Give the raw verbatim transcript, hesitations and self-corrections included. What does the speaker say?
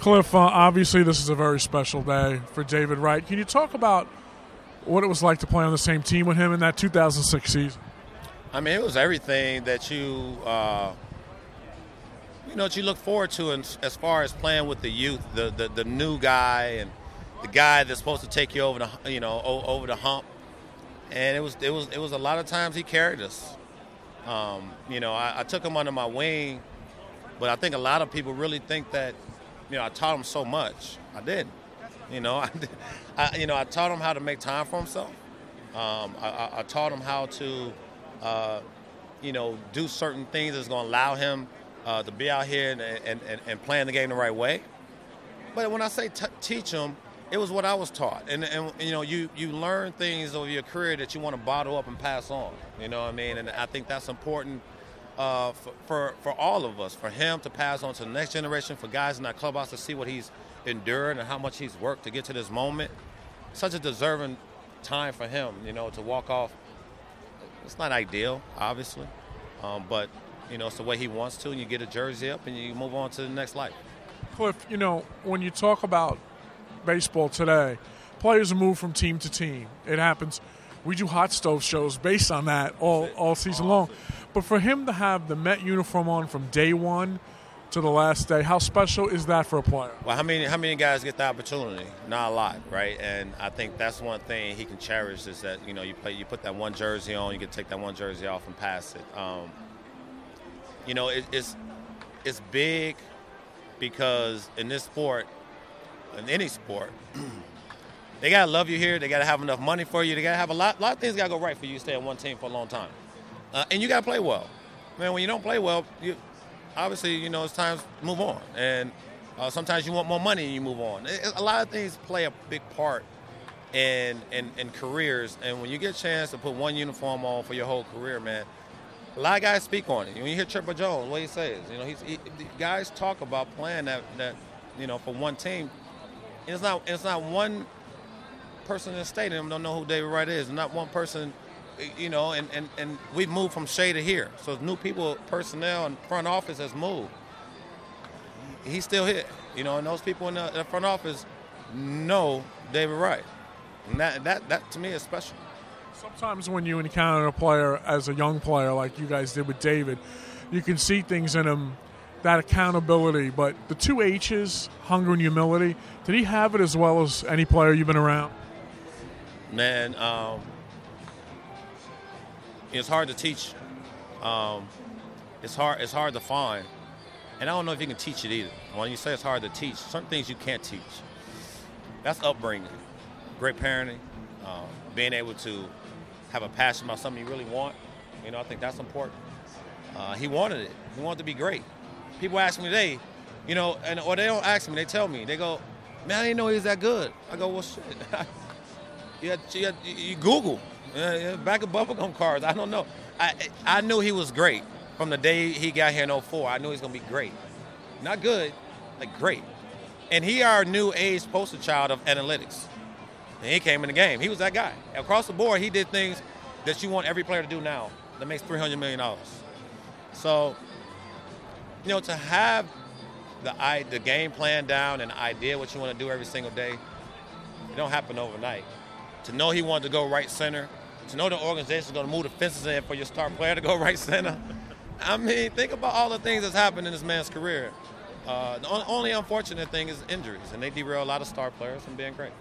Cliff, uh, obviously this is a very special day for David Wright. Can you talk about what it was like to play on the same team with him in that two thousand six season? I mean, it was everything that you, uh, you know, that you look forward to in, as far as playing with the youth, the, the the new guy and the guy that's supposed to take you over the, you know, over the hump. And it was it was it was a lot of times he carried us. Um, you know, I, I took him under my wing, but I think a lot of people really think that, you know, I taught him so much. I didn't. You know, I, I you know I taught him how to make time for himself. Um, I, I, I taught him how to, uh, you know, do certain things that's going to allow him uh, to be out here and, and, and, and playing the game the right way. But when I say t- teach him, it was what I was taught. And, and you know, you, you learn things over your career that you want to bottle up and pass on. You know what I mean? And I think that's important uh, for, for, for all of us, for him to pass on to the next generation, for guys in that clubhouse to see what he's endured and how much he's worked to get to this moment. Such a deserving time for him, you know, to walk off. It's not ideal, obviously, um, but, you know, it's the way he wants to, and you get a jersey up and you move on to the next life. Cliff, you know, when you talk about baseball today, players move from team to team. It happens. We do hot stove shows based on that all, all season long. But for him to have the Met uniform on from day one to the last day, how special is that for a player? Well, how many how many guys get the opportunity? Not a lot, right? And I think that's one thing he can cherish is that, you know, you play, you put that one jersey on, you can take that one jersey off and pass it. Um, you know, it, it's it's big because in this sport, in any sport, they gotta love you here. They gotta have enough money for you. They gotta have a lot, lot of things gotta go right for you to stay on one team for a long time, uh, and you gotta play well. Man, when you don't play well, you obviously, you know, it's time to move on. And uh, sometimes you want more money and you move on. It, a lot of things play a big part in, in in careers. And when you get a chance to put one uniform on for your whole career, man, a lot of guys speak on it. When you hear Chipper Jones, what he says, you know, he's, he, guys talk about playing that, that, you know, for one team. And it's not it's not one person in the stadium don't know who David Wright is. Not one person. You know, and, and, and we've moved from Shea to here. So new people, personnel, and front office has moved. He's still here. You know, and those people in the, the front office know David Wright. And that, that, that, to me, is special. Sometimes when you encounter a player as a young player like you guys did with David, you can see things in him, that accountability. But the two H's, hunger and humility, did he have it as well as any player you've been around? Man, um... it's hard to teach. Um, it's hard. It's hard to find, and I don't know if you can teach it either. When you say it's hard to teach, certain things you can't teach. That's upbringing, great parenting, um, being able to have a passion about something you really want. You know, I think that's important. Uh, he wanted it. He wanted to be great. People ask me today, you know, and or they don't ask me. They tell me. They go, "Man, I didn't know he was that good." I go, "Well, shit. you, had, you, had, you Google." Uh, back of bubblegum cards. I don't know. I I knew he was great from the day he got here in oh four. I knew he was going to be great. Not good, like great. And he our new age poster child of analytics. And he came in the game. He was that guy. Across the board, he did things that you want every player to do now that makes three hundred million dollars. So, you know, to have the, the game plan down and the idea what you want to do every single day, it don't happen overnight. To know he wanted to go right center, to know the organization is going to move the fences in for your star player to go right center. I mean, think about all the things that's happened in this man's career. Uh, the only unfortunate thing is injuries, and they derail a lot of star players from being great.